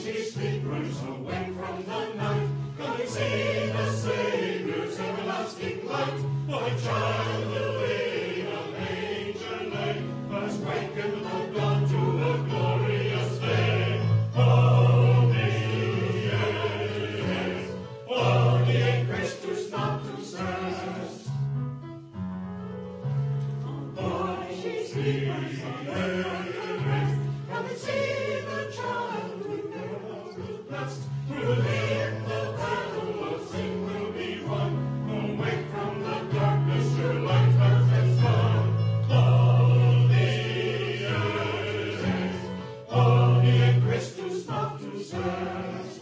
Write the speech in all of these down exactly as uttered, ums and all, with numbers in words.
she sleepers awake from the night. Come and see the Savior's everlasting light. For the child who in a manger lay has wakened the dawn to a glorious day. Holy, yes, holy in Christus natus est. Holy she sleepers awake. Come and see the child who never was blessed. Through him the battle of sin will be won. Awake from the darkness, your light has its dawn. Holy, yes, holy in Christus natus est.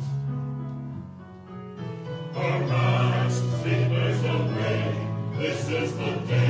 Arise, sleepers awake, this is the day.